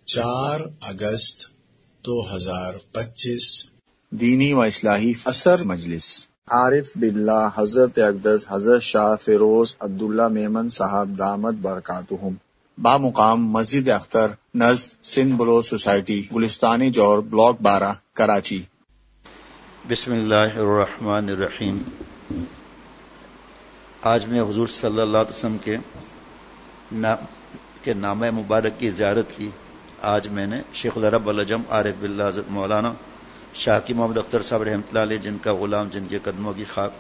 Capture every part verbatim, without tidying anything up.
چار اگست دو ہزار پچیس دینی و اصلاحی اثر مجلس۔ عارف باللہ حضرت اقدس حضرت شاہ فیروز عبداللہ میمن صاحب دامت برکاتہم، بامقام مسجد اختر نزد سندھ بلوچ سوسائٹی گلستانی جور بلاک بارہ کراچی۔ بسم اللہ الرحمن الرحیم۔ آج میں حضور صلی اللہ علیہ وسلم کے نام کے نامہ مبارک کی زیارت کی۔ آج میں نے شیخ العرب العجم عارف باللہ حضرت مولانا شاکی محمد اختر صاحب رحمۃ اللہ علیہ، جن کا غلام، جن کے قدموں کی خاک،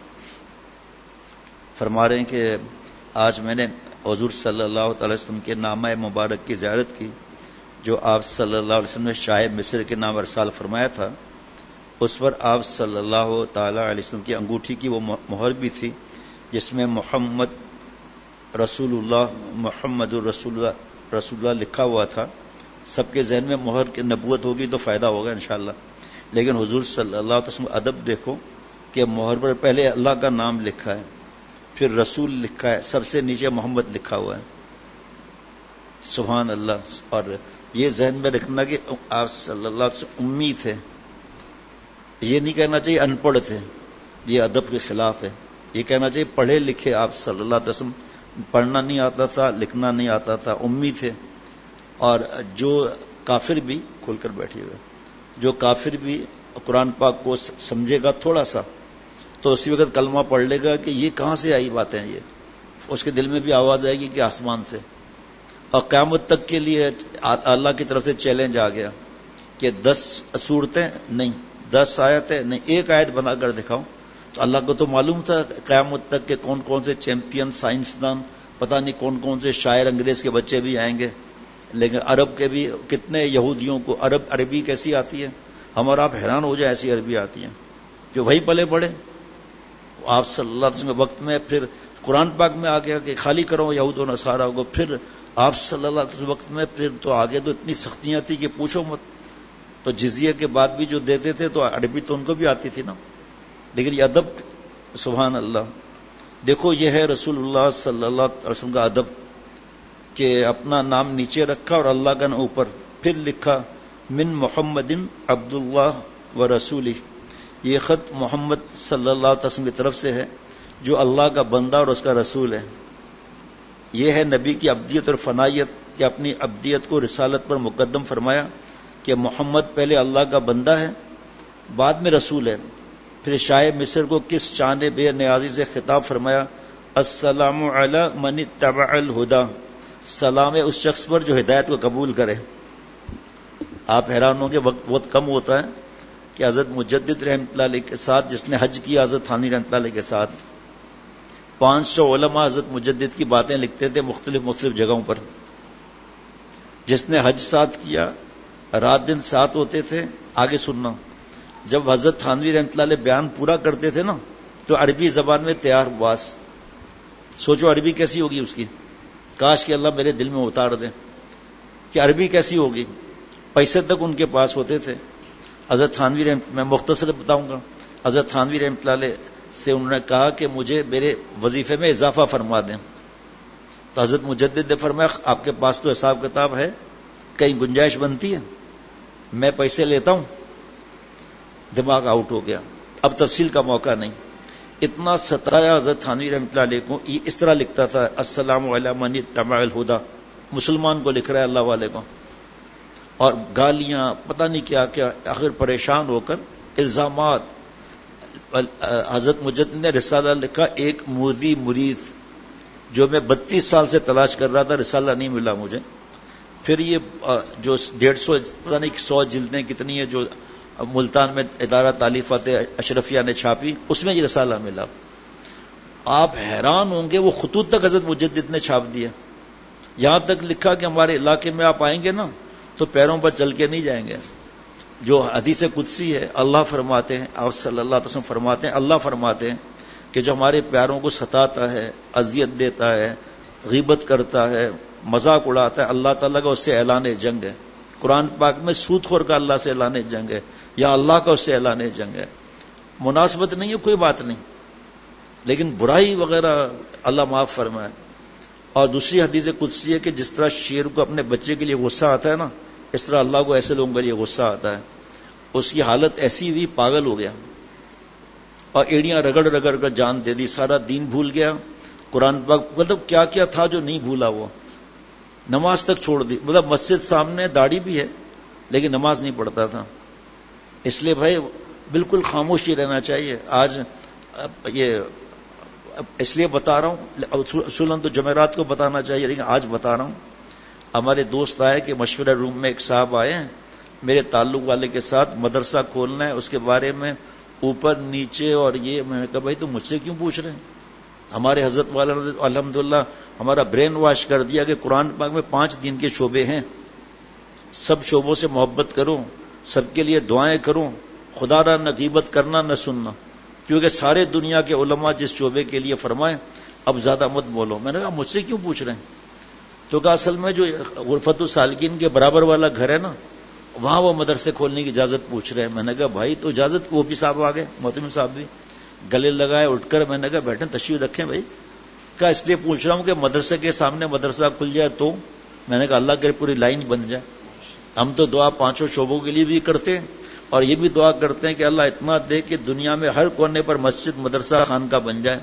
فرما رہے ہیں کہ آج میں نے حضور صلی اللہ تعالی وسلم کے نامہ مبارک کی زیارت کی، جو آپ صلی اللہ علیہ وسلم نے شاہ مصر کے نام ارسال فرمایا تھا۔ اس پر آپ صلی اللہ تعالی علیہ وسلم کی انگوٹھی کی وہ مہر بھی تھی جس میں محمد رسول اللہ محمد الرسول اللہ رسول اللہ لکھا ہوا تھا۔ سب کے ذہن میں مہر کی نبوت ہوگی تو فائدہ ہوگا انشاءاللہ، لیکن حضور صلی اللہ علیہ وسلم ادب دیکھو کہ مہر پر پہلے اللہ کا نام لکھا ہے، پھر رسول لکھا ہے، سب سے نیچے محمد لکھا ہوا ہے۔ سبحان اللہ۔ اور یہ ذہن میں رکھنا کہ آپ صلی اللہ علیہ وسلم امی تھے، یہ نہیں کہنا چاہیے ان پڑھ تھے، یہ ادب کے خلاف ہے۔ یہ کہنا چاہیے پڑھے لکھے آپ صلی اللہ علیہ وسلم، پڑھنا نہیں آتا تھا، لکھنا نہیں آتا تھا، امی تھے۔ اور جو کافر بھی، کھول کر بیٹھیے ہوئے، جو کافر بھی قرآن پاک کو سمجھے گا تھوڑا سا تو اسی وقت کلمہ پڑھ لے گا کہ یہ کہاں سے آئی باتیں، یہ اس کے دل میں بھی آواز آئے گی کہ آسمان سے۔ اور قیامت تک کے لیے اللہ کی طرف سے چیلنج آ گیا کہ دس صورتیں نہیں، دس آیتیں نہیں، ایک آیت بنا کر دکھاؤ۔ تو اللہ کو تو معلوم تھا قیامت تک کہ کون کون سے چیمپئن سائنسدان، پتہ نہیں کون کون سے شاعر انگریز کے بچے بھی آئیں گے، لیکن عرب کے بھی کتنے یہودیوں کو عرب عربی کیسی آتی ہے، ہم اور آپ حیران ہو جائیں، ایسی عربی آتی ہے جو وہی پلے پڑے۔ آپ صلی اللہ علیہ وسلم کے وقت میں پھر قرآن پاک میں آ گیا کہ خالی کرو یہود و نصارہ کو، پھر آپ صلی اللہ علیہ وسلم وقت میں پھر تو آگے تو اتنی سختیاں تھی کہ پوچھو مت۔ تو جزیے کے بعد بھی جو دیتے تھے تو عربی تو ان کو بھی آتی تھی نا، لیکن یہ ادب، سبحان اللہ۔ دیکھو یہ ہے رسول اللہ صلی اللہ علیہ وسلم کا ادب کہ اپنا نام نیچے رکھا اور اللہ کا نام اوپر، پھر لکھا من محمد عبداللہ و رسولہ۔ یہ خط محمد صلی اللہ علیہ وسلم کی طرف سے ہے جو اللہ کا بندہ اور اس کا رسول ہے۔ یہ ہے نبی کی عبدیت اور فنائیت کہ اپنی عبدیت کو رسالت پر مقدم فرمایا کہ محمد پہلے اللہ کا بندہ ہے، بعد میں رسول ہے۔ پھر شاہ مصر کو کس شان بے نیازی سے خطاب فرمایا، السلام علی من اتبع الہدی، سلام ہے اس شخص پر جو ہدایت کو قبول کرے۔ آپ حیران ہوں گے، وقت بہت کم ہوتا ہے کہ حضرت مجدد رحمۃ اللہ علیہ کے ساتھ جس نے حج کیا، حضرت تھانوی رحمۃ اللہ علیہ کے ساتھ پانچ سو علماء حضرت مجدد کی باتیں لکھتے تھے مختلف مختلف جگہوں پر۔ جس نے حج ساتھ کیا، رات دن ساتھ ہوتے تھے۔ آگے سننا، جب حضرت تھانوی رحمۃ اللہ علیہ بیان پورا کرتے تھے نا تو عربی زبان میں تیار باس، سوچو عربی کیسی ہوگی اس کی، کاش کہ اللہ میرے دل میں اتار دیں کہ عربی کیسی ہوگی۔ پیسے تک ان کے پاس ہوتے تھے۔ حضرت تھانوی رحمۃ، میں مختصر بتاؤں گا، حضرت تھانوی رحمۃ اللہ علیہ سے انہوں نے کہا کہ مجھے میرے وظیفے میں اضافہ فرما دیں، تو حضرت مجدد نے فرمایا آپ کے پاس تو حساب کتاب ہے، کہیں گنجائش بنتی ہے، میں پیسے لیتا ہوں۔ دماغ آؤٹ ہو گیا، اب تفصیل کا موقع نہیں۔ اتنا ستایا حضرت تھانوی رحمۃ اللہ علیہ کو، یہ اس طرح لکھتا تھا السلام علی من اتبع الہدی، مسلمان کو لکھ رہا ہے اللہ والے کو، اور گالیاں پتہ نہیں کیا کیا۔ آخر پریشان ہو کر الزامات، حضرت مجدد نے رسالہ لکھا ایک مودی مرید، جو میں بتیس سال سے تلاش کر رہا تھا، رسالہ نہیں ملا مجھے۔ پھر یہ جو ڈیڑھ سو پتہ نہیں سو جلدیں کتنی ہے جو ملتان میں ادارہ تالیفات اشرفیہ نے چھاپی، اس میں یہ رسالہ ملا۔ آپ حیران ہوں گے، وہ خطوط تک حضرت مجدد نے چھاپ دیا، یہاں تک لکھا کہ ہمارے علاقے میں آپ آئیں گے نا تو پیروں پر چل کے نہیں جائیں گے۔ جو حدیث قدسی ہے، اللہ فرماتے ہیں، آپ صلی اللہ علیہ وسلم فرماتے ہیں، اللہ فرماتے ہیں کہ جو ہمارے پیاروں کو ستاتا ہے، اذیت دیتا ہے، غیبت کرتا ہے، مذاق اڑاتا ہے، اللہ تعالیٰ کا اس سے اعلان جنگ ہے۔ قرآن پاک میں سود خور کا اللہ سے اعلان جنگ ہے، یا اللہ کا اس سے اعلان جنگ ہے۔ مناسبت نہیں ہے، کوئی بات نہیں، لیکن برائی وغیرہ اللہ معاف فرمائے۔ اور دوسری حدیث قدسی ہے کہ جس طرح شیر کو اپنے بچے کے لیے غصہ آتا ہے نا، اس طرح اللہ کو ایسے لوگوں کے لیے غصہ آتا ہے. اس کی حالت ایسی ہوئی, پاگل ہو گیا اور ایڑیاں رگڑ رگڑ کر جان دے دی, سارا دین بھول گیا, قرآن پاک مطلب کیا کیا تھا جو نہیں بھولا, وہ نماز تک چھوڑ دی. مطلب مسجد سامنے, داڑھی بھی ہے لیکن نماز نہیں پڑھتا تھا. اس لیے بھائی بالکل خاموش ہی رہنا چاہیے. آج یہ اس لیے بتا رہا ہوں, اصولاً تو جمعرات کو بتانا چاہیے لیکن آج بتا رہا ہوں. ہمارے دوست آئے کہ مشورہ روم میں ایک صاحب آئے ہیں میرے تعلق والے کے ساتھ, مدرسہ کھولنا ہے, اس کے بارے میں اوپر نیچے اور یہ. میں نے کہا بھائی تم مجھ سے کیوں پوچھ رہے ہیں؟ ہمارے حضرت والا نے الحمدللہ ہمارا برین واش کر دیا کہ قرآن پاک میں پانچ دین کے شعبے ہیں, سب شعبوں سے محبت کرو, سب کے لیے دعائیں کرو, خدا را نہ غیبت کرنا نہ سننا, کیونکہ سارے دنیا کے علماء جس شعبے کے لیے فرمائیں اب زیادہ مت بولو. میں نے کہا مجھ سے کیوں پوچھ رہے ہیں؟ تو کہا اصل میں جو غرفت السالکین کے برابر والا گھر ہے نا, وہاں وہ مدرسے کھولنے کی اجازت پوچھ رہے ہیں. میں نے کہا بھائی تو اجازت, وہ بھی صاحب آ گئے, محتمم صاحب بھی گلے لگائے اٹھ کر. میں نے کہا بیٹھیں تشریف رکھیں بھائی. کہا اس لیے پوچھ رہا ہوں کہ مدرسے کے سامنے مدرسہ کھل جائے تو. میں نے کہا اللہ کرے پوری لائن بن جائے. ہم تو دعا پانچوں شعبوں کے لیے بھی کرتے ہیں اور یہ بھی دعا کرتے ہیں کہ اللہ اتنا دے کہ دنیا میں ہر کونے پر مسجد, مدرسہ, خانقاہ بن جائے.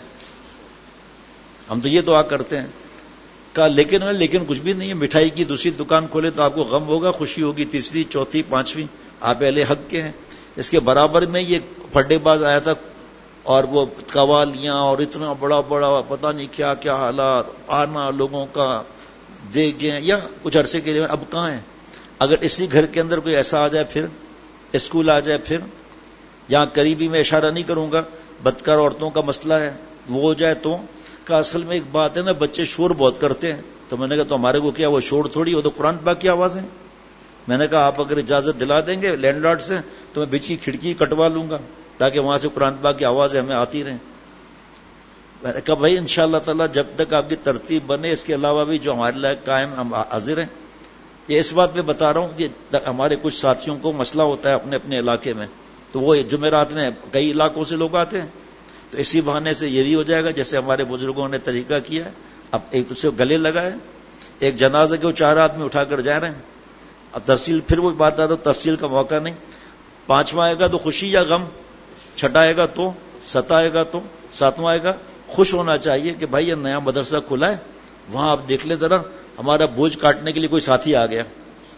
ہم تو یہ دعا کرتے ہیں. کہا لیکن لیکن کچھ بھی نہیں ہے, مٹھائی کی دوسری دکان کھولے تو آپ کو غم ہوگا, خوشی ہوگی تیسری, چوتھی, پانچویں, آپ اہل حق کے ہیں. اس کے برابر میں یہ پھڈے باز آیا تھا اور وہ قوالیاں اور اتنا بڑا بڑا پتہ نہیں کیا کیا حالات, آنا لوگوں کا دیکھیں یا کچھ عرصے کے لیے. اب کہاں ہیں؟ اگر اسی گھر کے اندر کوئی ایسا آ جائے, پھر اسکول آ جائے, پھر یہاں قریبی میں اشارہ نہیں کروں گا, بدکار عورتوں کا مسئلہ ہے, وہ ہو جائے تو. کا اصل میں ایک بات ہے نا, بچے شور بہت کرتے ہیں. تو میں نے کہا تو ہمارے کو کیا, وہ شور تھوڑی, وہ تو قرآن پاک کی آواز ہے. میں نے کہا آپ اگر اجازت دلا دیں گے لینڈ لارڈ سے تو میں بیچ کی کھڑکی کٹوا لوں گا تاکہ وہاں سے قرآن پاک کی آوازیں ہمیں آتی رہیں. میں نے کہا بھائی انشاءاللہ تعالی جب تک آپ کی ترتیب بنے, اس کے علاوہ بھی جو ہمارے لائق قائم ہم حاضر ہیں. یہ اس بات پہ بتا رہا ہوں کہ ہمارے کچھ ساتھیوں کو مسئلہ ہوتا ہے اپنے اپنے علاقے میں, تو وہ جمعرات میں کئی علاقوں سے لوگ آتے ہیں, تو اسی بہانے سے یہ بھی ہو جائے گا جیسے ہمارے بزرگوں نے طریقہ کیا ہے. اب ایک دوسرے کو گلے لگائے, ایک جنازے کے وہ چار آدمی اٹھا کر جا رہے ہیں. اب تفصیل پھر وہ بات آ رہا, تفصیل کا موقع نہیں. پانچواں آئے گا تو خوشی یا غم, چھٹا آئے گا تو, ستا آئے گا تو, ساتواں آئے گا. خوش ہونا چاہیے کہ بھائی یہ نیا مدرسہ کھلا ہے, وہاں آپ دیکھ لیں ذرا ہمارا بوجھ کاٹنے کے لیے کوئی ساتھی آ گیا.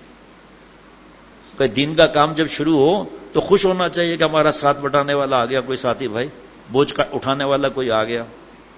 کہ دین کا کام جب شروع ہو تو خوش ہونا چاہیے کہ ہمارا ساتھ بٹانے والا آ گیا, کوئی ساتھی بھائی, بوجھ اٹھانے والا کوئی آ گیا.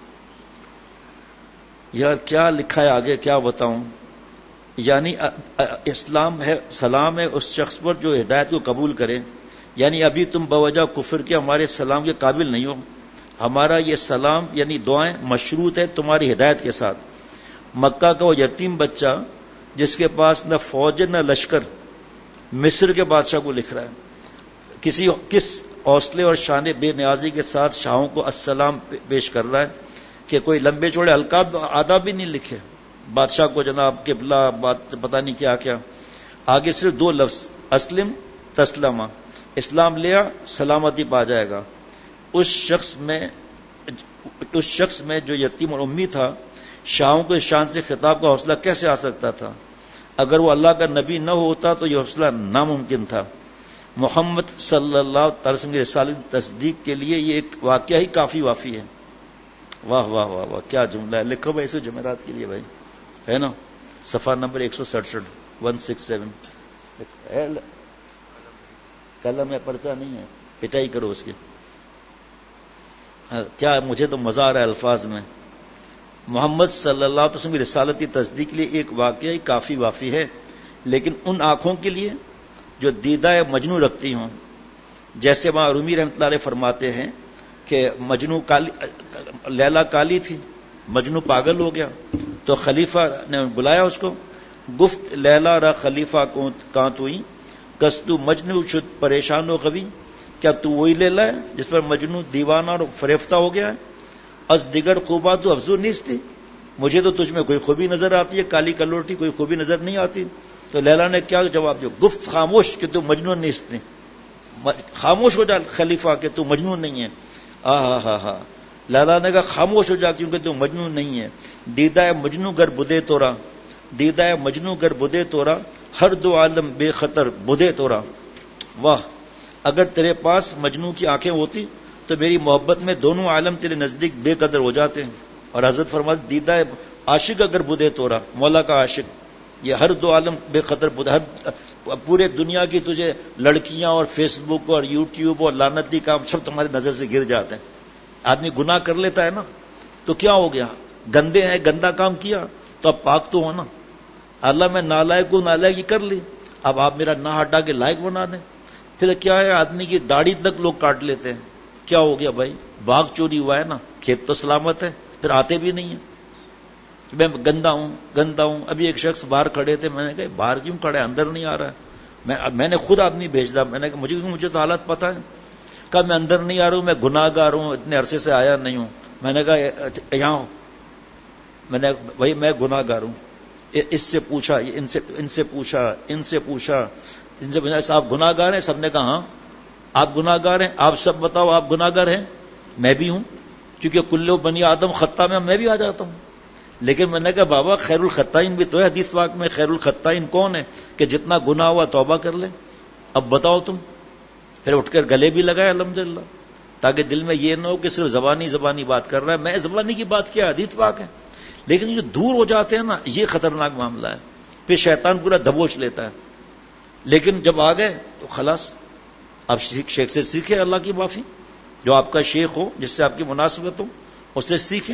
یار کیا لکھا ہے آگے, کیا بتاؤں. یعنی اسلام ہے, سلام ہے اس شخص پر جو ہدایت کو قبول کرے. یعنی ابھی تم بوجہ کفر کے ہمارے سلام کے قابل نہیں ہو. ہمارا یہ سلام یعنی دعائیں مشروط ہے تمہاری ہدایت کے ساتھ. مکہ کا وہ یتیم بچہ جس کے پاس نہ فوج نہ لشکر, مصر کے بادشاہ کو لکھ رہا ہے کسی کس حوصلے اور شان بے نیازی کے ساتھ شاہوں کو السلام پیش کر رہا ہے کہ کوئی لمبے چوڑے القاب آداب بھی نہیں لکھے. بادشاہ کو جناب قبلہ بات پتہ نہیں کیا کیا, آگے صرف دو لفظ اسلم تسلمہ, اسلام لیا سلامتی پا جائے گا. اس شخص میں اس شخص میں جو یتیم اور امی تھا, شاہوں کو اس شان سے خطاب کا حوصلہ کیسے آ سکتا تھا؟ اگر وہ اللہ کا نبی نہ ہوتا تو یہ حوصلہ ناممکن تھا. محمد صلی اللہ تعالی وسلم کی رسالت تصدیق کے لیے یہ ایک واقعہ ہی کافی وافی ہے. واہ واہ واہ واہ, کیا جملہ ہے. لکھو بھائی اسے جمعرات کے لیے بھائی, ہے نا, صفحہ نمبر ایک سو سڑسٹھ, ون سکس سیون. قلم ہے, پرچہ نہیں ہے, پٹائی کرو اس کی. کیا مجھے تو مزہ آ رہا ہے الفاظ میں. محمد صلی اللہ علیہ وسلم کی رسالتی تصدیق کے لیے ایک واقعہ ہی کافی وافی ہے, لیکن ان آنکھوں کے لیے جو دیدہ مجنو رکھتی ہوں. جیسے وہاں رومی رحمۃ اللہ علیہ فرماتے ہیں کہ مجنو کالی, لیلا کالی تھی, مجنو پاگل ہو گیا تو خلیفہ نے بلایا اس کو. گفت لیلا را خلیفہ کہاں توئی کستو مجنو شد پریشان و غوی, کیا تو وہی لیلا ہے جس پر مجنو دیوانہ اور فریفتہ ہو گیا ہے؟ از دیگر خوبات تو افزو نیست تھی, مجھے تو تجھ میں کوئی خوبی نظر آتی ہے, کالی کلوٹی کوئی خوبی نظر نہیں آتی. تو لیلا نے کیا جواب دیا؟ گفت خاموش کہ تو مجنون نیست, خاموش ہو جا خلیفہ کہ تو مجنون نہیں ہے. ہاں ہاں ہاں ہاں لیلا نے کہا خاموش ہو جا کیونکہ تو مجنون نہیں ہے. دیدہ مجنو گر بدے تورا, دیدہ مجنو گر بدے تورا ہر دو عالم بے خطر بدے تورا. واہ اگر تیرے پاس مجنوں کی آنکھیں ہوتی تو میری محبت میں دونوں عالم تیرے نزدیک بے قدر ہو جاتے ہیں. اور حضرت فرماتے دیدہ عاشق اگر بدے تورا, مولا کا عاشق, یہ ہر دو عالم بے خطر بدے, ہر پورے دنیا کی تجھے لڑکیاں اور فیس بک اور یوٹیوب اور لعنتی کام سب تمہاری نظر سے گر جاتے ہیں. آدمی گناہ کر لیتا ہے نا تو کیا ہو گیا, گندے ہیں, گندا کام کیا تو اب پاک تو ہونا. اللہ میں نالائق کو نالائق ہی کر لی, اب آپ میرا نہ ہٹا کے لائق بنا دیں. پھر کیا ہے, آدمی کی داڑھی تک لوگ کاٹ لیتے ہیں. کیا ہو گیا بھائی, باغ چوری ہوا ہے نا, کھیت تو سلامت ہے, پھر آتے بھی نہیں ہیں. میں گندا ہوں گندا ہوں. ابھی ایک شخص باہر کھڑے تھے, میں نے کہا باہر کیوں کھڑے, اندر نہیں آ رہا ہے. میں میں نے خود آدمی بھیج دا, میں نے کہا مجھے مجھے تو حالت پتا ہے. کہا میں اندر نہیں آ رہا ہوں, میں گناہ گار ہوں, اتنے عرصے سے آیا نہیں ہوں. میں نے کہا یہاں ہوں. میں نے بھائی میں گناہ گار ہوں. اس سے پوچھا, ان سے ان سے پوچھا ان سے پوچھا ان سے پوچھا آپ گناہ گار ہیں؟ سب نے کہا ہاں آپ گناہ گار ہیں. آپ سب بتاؤ آپ گناہ گار ہیں؟ میں بھی ہوں, کیونکہ کلو بنی آدم خطا میں میں بھی آ جاتا ہوں. لیکن میں نے کہا بابا خیر الخطائین بھی تو ہے حدیث پاک میں. خیر الخطائین کون ہے کہ جتنا گناہ ہوا توبہ کر لے. اب بتاؤ تم. پھر اٹھ کر گلے بھی لگائے الحمدللہ, تاکہ دل میں یہ نہ ہو کہ صرف زبانی زبانی بات کر رہا ہے. میں زبانی کی بات کیا, حدیث پاک ہے. لیکن یہ دور ہو جاتے ہیں نا, یہ خطرناک معاملہ ہے. پھر شیطان پورا دبوچ لیتا ہے. لیکن جب آ گئے تو خلاص, آپ شیخ سے سیکھیں اللہ کی معافی. جو آپ کا شیخ ہو, جس سے آپ کی مناسبت ہو, اس سے سیکھیں.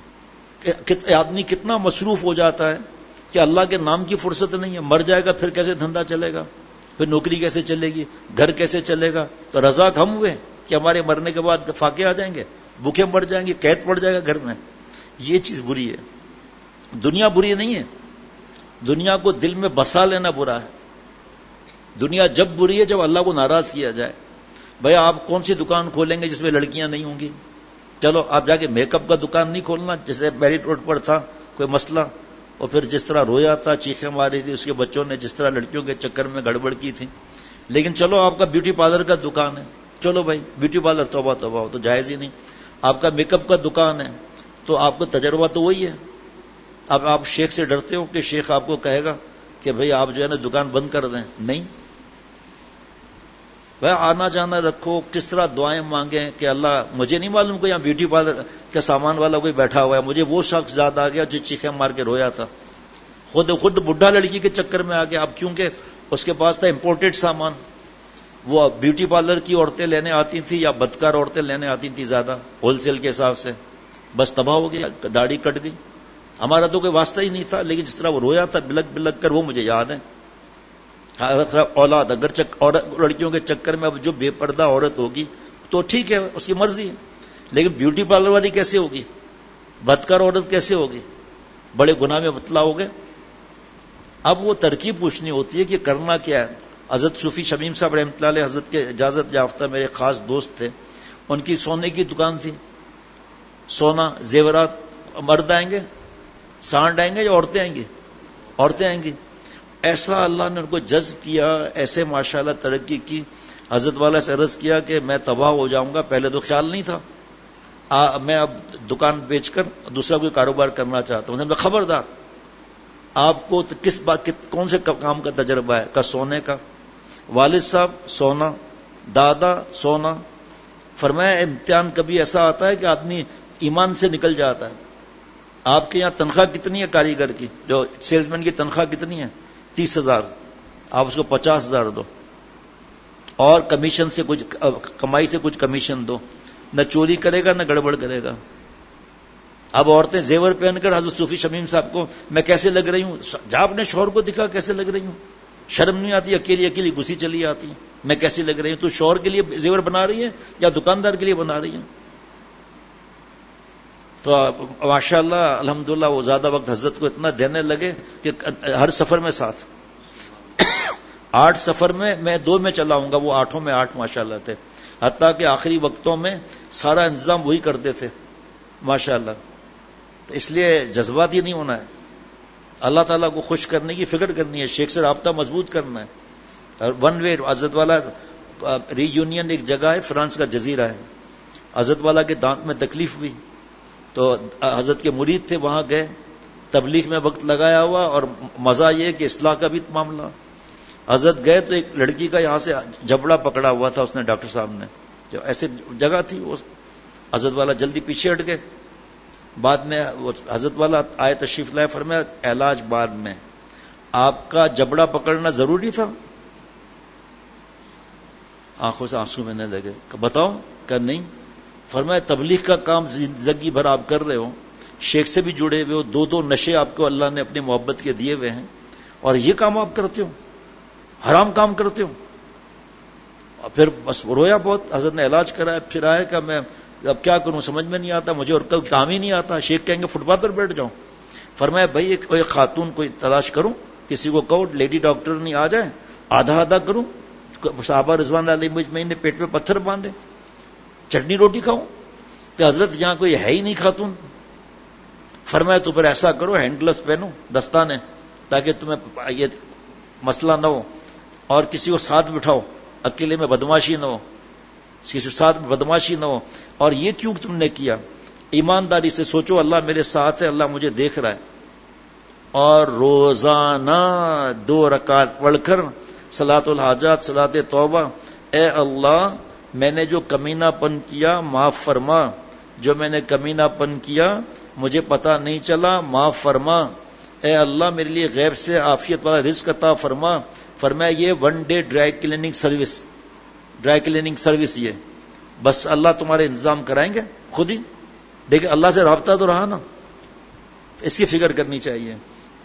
آدمی کتنا مصروف ہو جاتا ہے کہ اللہ کے نام کی فرصت نہیں ہے. مر جائے گا پھر کیسے دھندا چلے گا, پھر نوکری کیسے چلے گی, گھر کیسے چلے گا. تو رزاق ہم ہوئے کہ ہمارے مرنے کے بعد فاقے آ جائیں گے, بھوکے مر جائیں گے, قید پڑ جائے گا گھر میں. یہ چیز بری ہے. دنیا بری نہیں ہے, دنیا کو دل میں بسا لینا برا ہے. دنیا جب بری ہے جب اللہ کو ناراض کیا جائے. بھائی آپ کون سی دکان کھولیں گے جس میں لڑکیاں نہیں ہوں گی؟ چلو آپ جا کے میک اپ کا دکان نہیں کھولنا, جیسے بیریٹ روڈ پر تھا کوئی مسئلہ, اور پھر جس طرح رویا تھا, چیخیں ماری تھی, اس کے بچوں نے جس طرح لڑکیوں کے چکر میں گڑبڑ کی تھی. لیکن چلو آپ کا بیوٹی پارلر کا دکان ہے, چلو بھائی بیوٹی پارلر توبہ توبہ ہو تو جائز ہی نہیں. آپ کا میک اپ کا دکان ہے تو آپ کا تجربہ تو وہی ہے. اب آپ شیخ سے ڈرتے ہو کہ شیخ آپ کو کہے گا کہ بھئی آپ جو ہے نا دکان بند کر دیں. نہیں بھائی, آنا جانا رکھو, کس طرح دعائیں مانگیں کہ اللہ مجھے نہیں معلوم کہ یہاں بیوٹی پارلر کا سامان والا کوئی بیٹھا ہوا ہے, مجھے وہ شخص یاد آ گیا جو چیخیں مار کے رویا تھا, خود خود بڈھا لڑکی کے چکر میں آ گیا. اب کیونکہ اس کے پاس تھا امپورٹڈ سامان, وہ بیوٹی پارلر کی عورتیں لینے آتی تھی یا بدکار عورتیں لینے آتی تھی زیادہ ہول سیل کے حساب سے, بس تباہ ہو گیا, داڑھی کٹ گئی. ہمارا تو کوئی واسطہ ہی نہیں تھا, لیکن جس طرح وہ رویا تھا بلک بلک کر, وہ مجھے یاد ہے. اولاد اگر چک لڑکیوں کے چکر میں اب جو بے پردہ عورت ہوگی تو ٹھیک ہے, اس کی مرضی ہے, لیکن بیوٹی پارلر والی کیسے ہوگی, بدکار عورت کیسے ہوگی, بڑے گناہ میں مبتلا ہو گئے. اب وہ ترکیب پوچھنی ہوتی ہے کہ کرنا کیا ہے. حضرت صوفی شمیم صاحب رحمۃ اللہ علیہ, حضرت کے اجازت یافتہ میرے خاص دوست تھے, ان کی سونے کی دکان تھی. سونا زیورات, مرد آئیں گے, سانڈ آئیں گے یا عورتیں آئیں گی؟ عورتیں آئیں گی. ایسا اللہ نے ان کو جذب کیا, ایسے ماشاءاللہ ترقی کی. حضرت والا سے عرض کیا کہ میں تباہ ہو جاؤں گا, پہلے تو خیال نہیں تھا, آ, میں اب دکان بیچ کر دوسرا کوئی کاروبار کرنا چاہتا ہوں. میں خبردار, آپ کو کس بات کون سے کام کا تجربہ ہے؟ کا سونے کا. والد صاحب سونا, دادا سونا. فرمایا امتحان کبھی ایسا آتا ہے کہ آدمی ایمان سے نکل جاتا ہے. آپ کے یہاں تنخواہ کتنی ہے کاریگر کی؟ جو سیلز مین کی تنخواہ کتنی ہے؟ تیس ہزار. آپ اس کو پچاس ہزار دو, اور کمیشن سے کچھ, کمائی سے کچھ کمیشن دو. نہ چوری کرے گا نہ گڑبڑ کرے گا. اب عورتیں زیور پہن کر حضرت صوفی شمیم صاحب کو میں کیسے لگ رہی ہوں, جب آپ نے شوہر کو دکھا کیسے لگ رہی ہوں, شرم نہیں آتی, اکیلی اکیلی گھسی چلی آتی, میں کیسے لگ رہی ہوں. تو شوہر کے لیے زیور بنا رہی ہے یا دکاندار کے لیے بنا رہی ہے؟ تو ماشاء اللہ الحمدللہ وہ زیادہ وقت حضرت کو اتنا دینے لگے کہ ہر سفر میں ساتھ, آٹھ سفر میں میں دو میں چلاؤں گا, وہ آٹھوں میں آٹھ ماشاء اللہ تھے. حتیٰ کہ آخری وقتوں میں سارا انتظام وہی کرتے تھے ماشاء اللہ. تو اس لیے جذبات ہی نہیں ہونا ہے, اللہ تعالیٰ کو خوش کرنے کی فکر کرنی ہے, شیخ سے رابطہ مضبوط کرنا ہے. اور ون وے حضرت والا ری یونین ایک جگہ ہے, فرانس کا جزیرہ ہے. حضرت والا کے دانت میں تکلیف ہوئی تو حضرت کے مرید تھے, وہاں گئے, تبلیغ میں وقت لگایا ہوا, اور مزہ یہ کہ اصلاح کا بھی معاملہ, حضرت گئے تو ایک لڑکی کا یہاں سے جبڑا پکڑا ہوا تھا اس نے، ڈاکٹر صاحب نے، جو ایسے جگہ تھی وہ حضرت والا جلدی پیچھے ہٹ گئے. بعد میں وہ حضرت والا آئے تشریف لائے، فرمایا علاج بعد میں، آپ کا جبڑا پکڑنا ضروری تھا؟ آنکھوں سے آنسو بہنے لگے. بتاؤ کہ نہیں. فرمایا تبلیغ کا کام زندگی بھر آپ کر رہے ہو، شیخ سے بھی جڑے ہوئے ہو، دو دو نشے آپ کو اللہ نے اپنی محبت کے دیے ہوئے ہیں، اور یہ کام آپ کرتے ہو، حرام کام کرتے ہو. اور پھر بس رویا بہت. حضرت نے علاج کرایا، پھر آئے کہ میں اب کیا کروں، سمجھ میں نہیں آتا مجھے، اور کل کام ہی نہیں آتا. شیخ کہیں گے فٹ پاتھ پر بیٹھ جاؤں. فرمایا بھائی ایک کوئی خاتون کوئی تلاش کروں، کسی کو کہو لیڈی ڈاکٹر نہیں آ جائے، آدھا آدھا کروں. صحابہ رضوان علیہ مجمعین نے پیٹ پہ پتھر باندھے، چٹنی روٹی کھاؤں. کہ حضرت یہاں کوئی ہے ہی نہیں خاتون. فرمایا تو پھر ایسا کرو ہینڈ گلوز پہنو، دستانے، تاکہ تمہیں یہ مسئلہ نہ ہو، اور کسی کو ساتھ بٹھاؤ، اکیلے میں بدماشی نہ ہو، کسی کے ساتھ بدماشی نہ ہو. اور یہ کیوں تم نے کیا؟ ایمانداری سے سوچو اللہ میرے ساتھ ہے، اللہ مجھے دیکھ رہا ہے. اور روزانہ دو رکعت پڑھ کر صلاۃ الحاجات، صلاۃ توبہ، اے اللہ میں نے جو کمینہ پن کیا معاف فرما، جو میں نے کمینہ پن کیا مجھے پتہ نہیں چلا معاف فرما. اے اللہ میرے لیے غیب سے عافیت والا رزق عطا فرما. فرمایا یہ one day dry cleaning service, dry cleaning service, یہ بس اللہ تمہارے انتظام کرائیں گے خود ہی. دیکھیں اللہ سے رابطہ تو رہا نا، اس کی فکر کرنی چاہیے.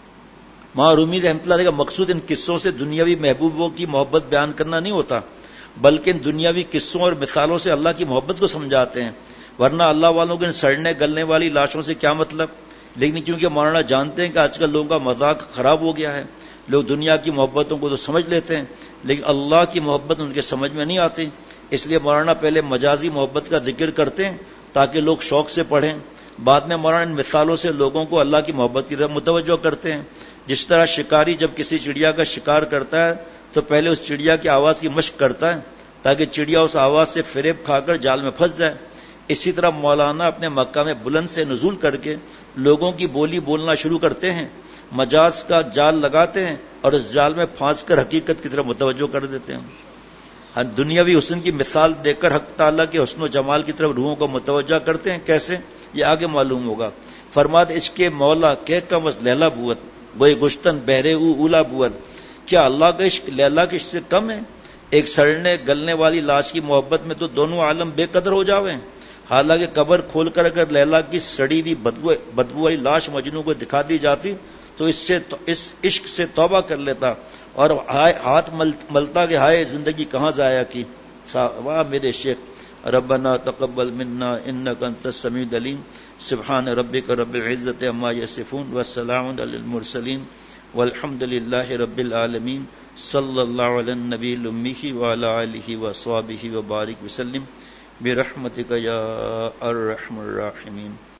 ماں رومی رحمۃ اللہ علیہ کا مقصود ان قصوں سے دنیاوی محبوبوں کی محبت بیان کرنا نہیں ہوتا، بلکہ ان دنیاوی قصوں اور مثالوں سے اللہ کی محبت کو سمجھاتے ہیں. ورنہ اللہ والوں کے ان سڑنے گلنے والی لاشوں سے کیا مطلب؟ لیکن کیونکہ مولانا جانتے ہیں کہ آج کل لوگوں کا مذاق خراب ہو گیا ہے، لوگ دنیا کی محبتوں کو تو سمجھ لیتے ہیں لیکن اللہ کی محبت ان کے سمجھ میں نہیں آتی، اس لیے مولانا پہلے مجازی محبت کا ذکر کرتے ہیں تاکہ لوگ شوق سے پڑھیں. بعد میں مولانا ان مثالوں سے لوگوں کو اللہ کی محبت کی طرف متوجہ کرتے ہیں. جس طرح شکاری جب کسی چڑیا کا شکار کرتا ہے تو پہلے اس چڑیا کی آواز کی مشق کرتا ہے تاکہ چڑیا اس آواز سے فریب کھا کر جال میں پھنس جائے. اسی طرح مولانا اپنے مکہ میں بلند سے نزول کر کے لوگوں کی بولی بولنا شروع کرتے ہیں، مجاز کا جال لگاتے ہیں اور اس جال میں پھانس کر حقیقت کی طرف متوجہ کر دیتے ہیں. دنیاوی حسن کی مثال دے کر حق تعالیٰ کے حسن و جمال کی طرف روحوں کو متوجہ کرتے ہیں. کیسے؟ یہ آگے معلوم ہوگا. فرماد عشق مولا کہ کم از لیلا بوت بوئے گشتن بہرے او اولا بوت. کیا اللہ کا عشق لیلا کے عشق سے کم ہے؟ ایک سڑنے گلنے والی لاش کی محبت میں تو دونوں عالم بے قدر ہو جاویں. حالانکہ قبر کھول کر اگر لیلا کی سڑی ہوئی بدبو بدبو والی لاش مجنوں کو دکھا دی جاتی تو اس سے اس عشق سے توبہ کر لیتا اور ہاتھ ملتا کہ ہائے زندگی کہاں ضائع کی. واہ میرے شیخ. ربنا تقبل منا انك انت السميع العليم. سبحان ربك رب العزة عما يصفون والسلام على المرسلين والحمد لله رب العالمين. صلى الله على النبي الأمي وعلى آله وصحبه وبارك وسلم برحمتك يا أرحم الراحمين.